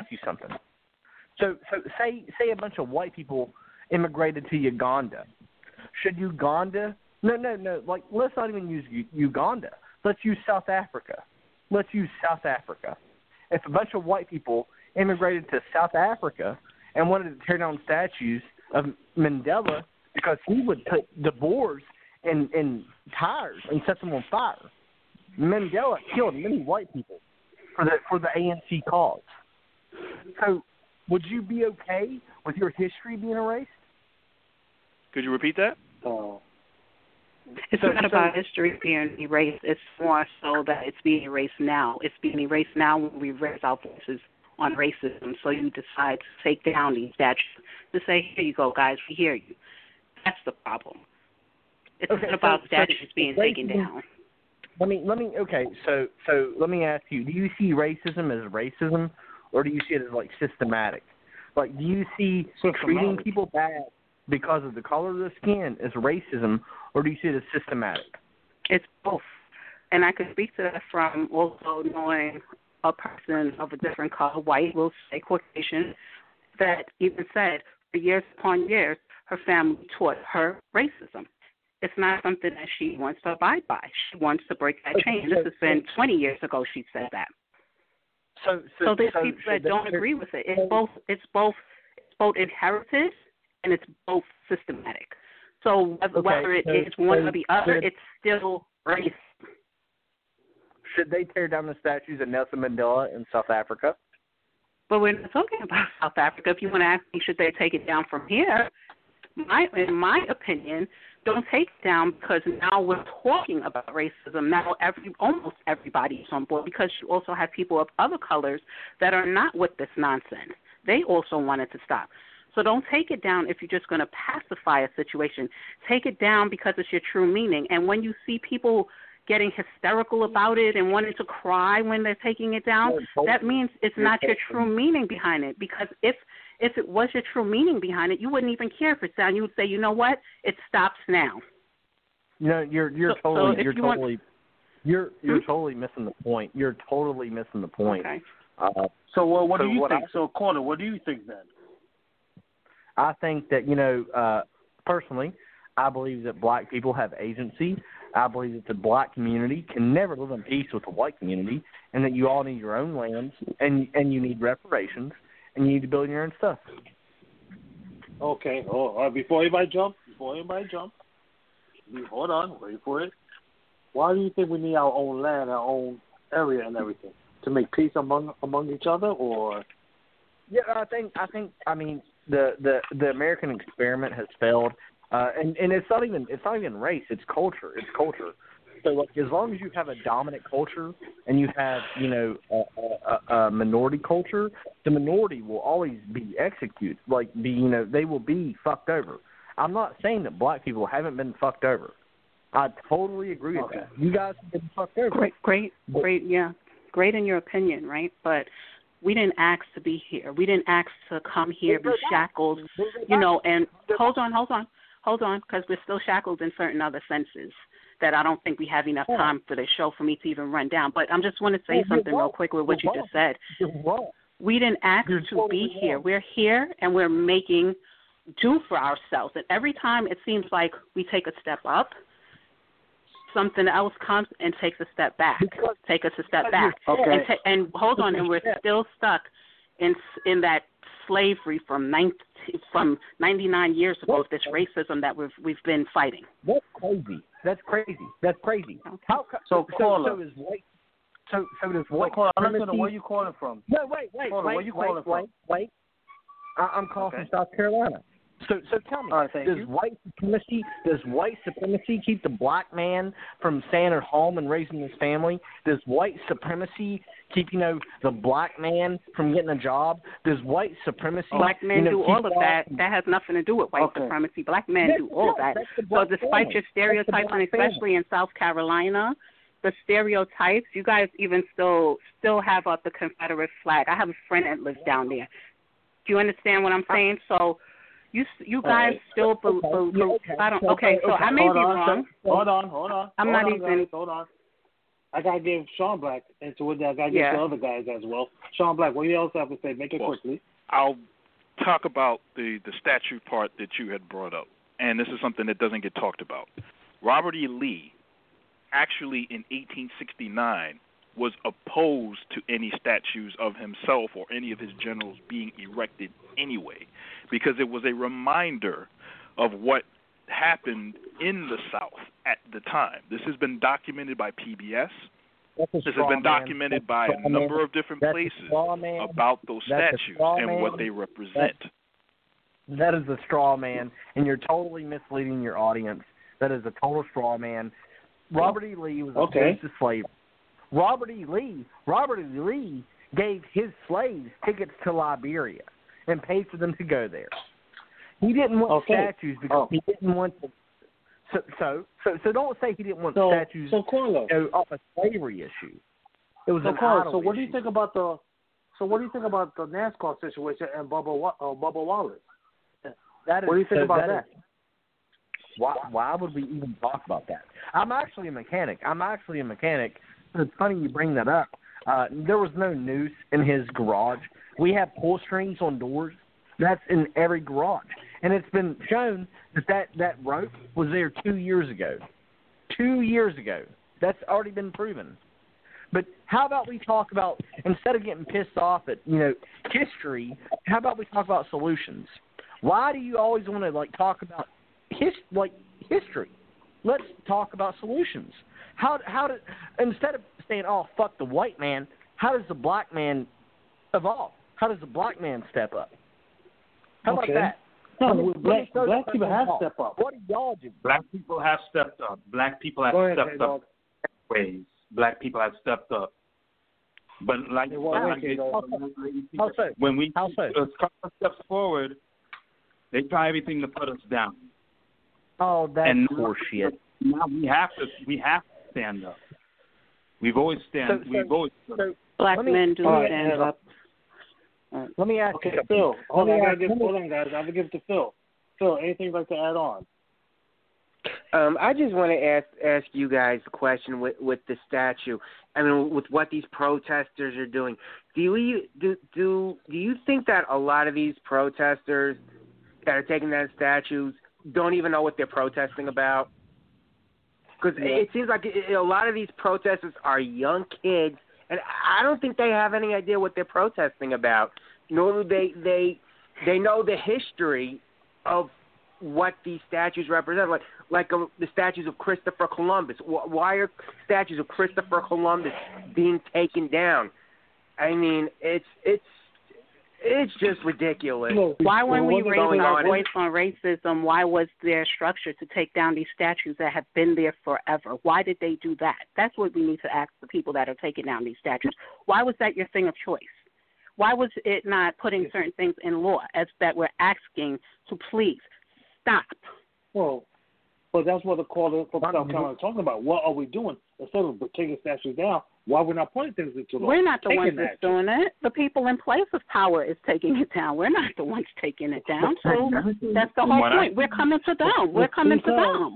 So say a bunch of white people immigrated to Uganda. Should Uganda... No. Like, let's not even use Uganda. Let's use South Africa. If a bunch of white people immigrated to South Africa and wanted to tear down statues of Mandela because he would put the Boers in tires and set them on fire. Mandela killed many white people for the ANC cause. So, would you be okay with your history being erased? Could you repeat that? It's not about history being erased. It's more so that it's being erased now. It's being erased now when we raise our voices on racism. So you decide to take down these statues to say, here you go, guys, we hear you. That's the problem. It's not about statues being taken down. Let me ask you, do you see racism as racism, or do you see it as, like, systematic? Like, do you see treating people bad because of the color of their skin as racism, or do you see it as systematic? It's both. And I could speak to that from also knowing a person of a different color, white, will say Caucasian, that even said for years upon years, her family taught her racism. It's not something that she wants to abide by. She wants to break that chain. This has been 20 years ago she said that. So there's people that don't agree with it. It's both inherited and it's both systematic. So whether it is one or the other, it's still race. Should they tear down the statues of Nelson Mandela in South Africa? But we're not talking about South Africa. If you want to ask me, should they take it down from here? In my opinion, don't take it down because now we're talking about racism. Now almost everybody is on board because you also have people of other colors that are not with this nonsense. They also want it to stop. So don't take it down if you're just going to pacify a situation. Take it down because it's your true meaning. And when you see people getting hysterical about it and wanting to cry when they're taking it down, that means it's not your true meaning behind it. Because if it was your true meaning behind it, you wouldn't even care if it's down. You would say, you know what, it stops now. No, you're totally missing the point. You're totally missing the point. Okay. So what do you think? Corner, what do you think then? I think that, personally, I believe that black people have agency. I believe that the black community can never live in peace with the white community, and that you all need your own lands, and you need reparations, and you need to build your own stuff. Okay. Before anybody jump, hold on, wait for it. Why do you think we need our own land, our own area, and everything to make peace among each other, or? Yeah, I think. The American experiment has failed, and it's not even race. It's culture. So, like, as long as you have a dominant culture and you have, a minority culture, the minority will always be executed. Like, they will be fucked over. I'm not saying that black people haven't been fucked over. I totally agree with that. You guys have been fucked over. Great, yeah. Great in your opinion, right? But we didn't ask to be here. We didn't ask to come here, be shackled, and hold on, because we're still shackled in certain other senses that I don't think we have enough time for the show for me to even run down. But I just want to say something real quick with what you just said. We didn't ask to be here. We're here, and we're making do for ourselves. And every time it seems like we take a step up, something else comes and takes a step back. Take us a step back. Okay. And hold on, and we're still stuck in that slavery from 99 years ago, this racism that we've been fighting. That's crazy. Okay. So does white. So does white. I'm listening. Where are you calling from? No, wait. Where are you calling from? Wait. I'm calling from South Carolina. So tell me, does white supremacy keep the black man from staying at home and raising his family? Does white supremacy keep the black man from getting a job? Does white supremacy black men do all of that? That has nothing to do with white supremacy. Black men do all of that. So despite your stereotypes, and especially in South Carolina, the stereotypes, you guys even still have up the Confederate flag. I have a friend that lives down there. Do you understand what I'm saying? So you guys still believe. I don't. Okay, so I may be wrong. Hold on. I'm not even. Hold on. I gotta give Sean Black into it. I gotta give the other guys as well. Sean Black, what do you else have to say? Make it quickly. I'll talk about the statue part that you had brought up, and this is something that doesn't get talked about. Robert E. Lee, actually in 1869, was opposed to any statues of himself or any of his generals being erected anyway, because it was a reminder of what happened in the South at the time. This has been documented by PBS. This has been documented by a number of different places about those statues and what they represent. That is a straw man, and you're totally misleading your audience. That is a total straw man. Robert E. Lee was opposed to slavery. Robert E. Lee gave his slaves tickets to Liberia and paid for them to go there. He didn't want statues because he didn't want to. So don't say he didn't want statues off a slavery issue. It was an idol So what do you issue. think about the? So what do you think about the NASCAR situation and Bubba Wallace? What do you think about that? Why would we even talk about that? I'm actually a mechanic. It's funny you bring that up. There was no noose in his garage. We have pull strings on doors. That's in every garage. And it's been shown that rope was there 2 years ago. 2 years ago. That's already been proven. But how about we talk about, instead of getting pissed off at, history, how about we talk about solutions? Why do you always want to, talk about history? Let's talk about solutions. Instead of saying, oh, fuck the white man, how does the black man evolve? How does the black man step up? How about that? No, black people have stepped up. What do y'all do? Black people have stepped up. Black people have stepped up ways. Black people have stepped up. But when we a couple steps forward, they try everything to put us down. Oh, that's horseshit. Now we have to stand up. We've always stand. Black men do stand up. Let me ask you. Phil. Hold on, guys. I'm gonna give it to Phil. Phil, anything you'd like to add on? I just want to ask you guys a question with the statue. I mean, with what these protesters are doing. Do you think that a lot of these protesters that are taking down statues don't even know what they're protesting about? Because it seems like a lot of these protesters are young kids, and I don't think they have any idea what they're protesting about. Nor do they know the history of what these statues represent, like the statues of Christopher Columbus. Why are statues of Christopher Columbus being taken down? I mean, it's It's just ridiculous. Why, when we raised our on? voice on racism, why was there structure to take down these statues that have been there forever? Why did they do that? That's what we need to ask the people that are taking down these statues. Why was that your thing of choice? Why was it not putting certain things in law as that we're asking to please stop? Well, but that's what the caller from South Carolina is talking about. What are we doing? Instead of taking statues down, why we're not putting things into law? We're not the ones that's doing it. The people in place of power is taking it down. We're not the ones taking it down. So that's the whole point. We're coming to them. We're coming to them.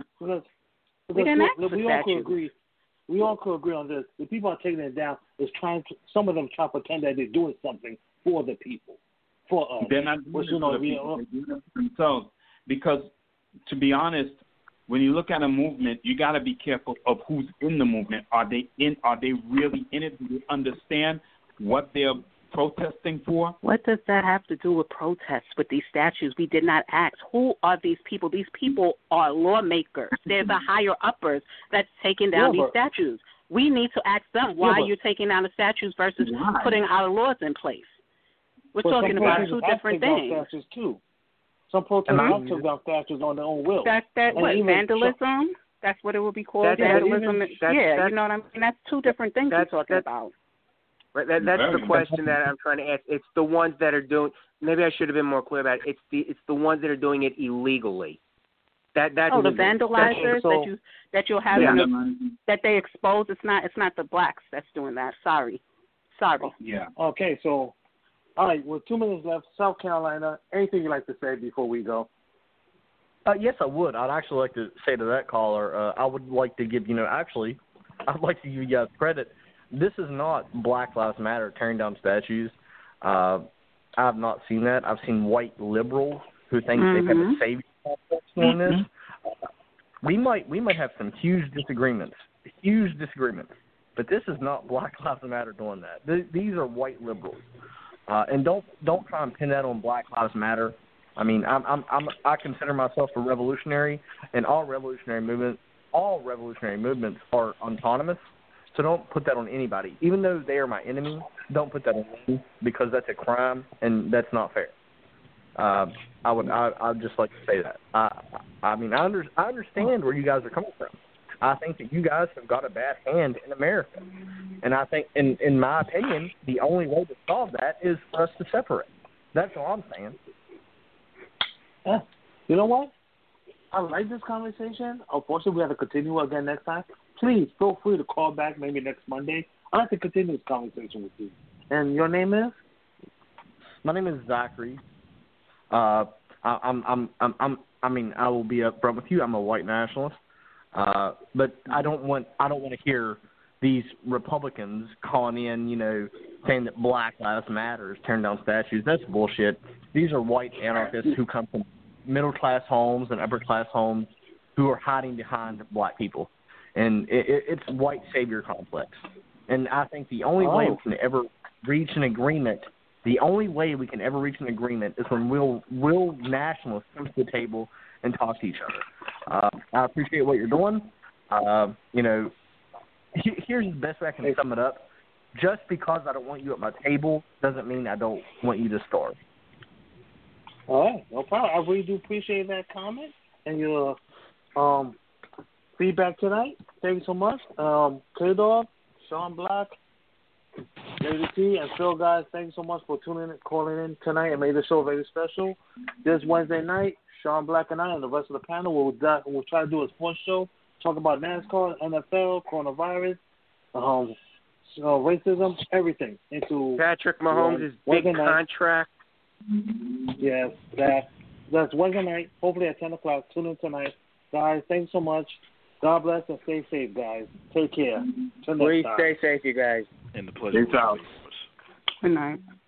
We didn't ask for statues. We all could agree on this. The people are taking it down is some of them try to pretend that they're doing something for the people, for us. They're not doing it for the people. They're doing it for themselves. Because, to be honest, when you look at a movement, you got to be careful of who's in the movement. Are they really in it? Do they understand what they're protesting for? What does that have to do with protests with these statues? We did not ask. Who are these people? These people are lawmakers. They're the higher uppers that's taking down these statues. We need to ask them why you're taking down the statues versus putting our laws in place. We're talking about two different things. Too. Some protesters took down statues on their own will. Vandalism? That's what it would be called. Vandalism. You know what I mean? That's two different things we're talking about. Right, that's the question that I'm trying to ask. It's the ones that are doing. Maybe I should have been more clear about it. It's the ones that are doing it illegally. That's the vandalizers that you'll have that they expose. It's not the blacks that's doing that. Sorry. Yeah. Okay, so all right, with 2 minutes left, South Carolina. Anything you'd like to say before we go? Yes, I would. I'd actually like to say to that caller, I would like to give I'd like to give you guys credit. This is not Black Lives Matter tearing down statues. I have not seen that. I've seen white liberals who think they have a savior complex on this. We might have some huge disagreements, but this is not Black Lives Matter doing that. These are white liberals, and don't try and pin that on Black Lives Matter. I mean, I consider myself a revolutionary, and all revolutionary movements are autonomous. So don't put that on anybody. Even though they are my enemy, don't put that on me because that's a crime and that's not fair. I'd just like to say that. I mean, I understand where you guys are coming from. I think that you guys have got a bad hand in America, and I think, in my opinion, the only way to solve that is for us to separate. That's all I'm saying. You know what? I like this conversation. Unfortunately, we have to continue again next time. Please feel free to call back maybe next Monday. I'd like to continue this conversation with you. And your name is? My name is Zachary. I will be upfront with you. I'm a white nationalist, but I don't want to hear these Republicans calling in, saying that Black Lives Matter is tearing down statues. That's bullshit. These are white anarchists who come from middle class homes and upper class homes who are hiding behind black people. And it's white savior complex. And I think the only way we can ever reach an agreement, is when real nationalists come to the table and talk to each other. I appreciate what you're doing. Here's the best way I can sum it up. Just because I don't want you at my table doesn't mean I don't want you to starve. All right, no problem. I really do appreciate that comment and your feedback tonight. Thank you so much. K-Dog, Sean Black, Lady T, and Phil, guys, thank you so much for tuning in, calling in tonight, and made the show very special. This Wednesday night, Sean Black and I and the rest of the panel will try to do a sports show, talk about NASCAR, NFL, coronavirus, racism, everything. Into Patrick Mahomes' big contract. Yes, that's Wednesday night, hopefully at 10 o'clock. Tune in tonight. Guys, thanks so much. God bless and stay safe, guys. Take care. Please stay safe, you guys. And the pleasure. Good night.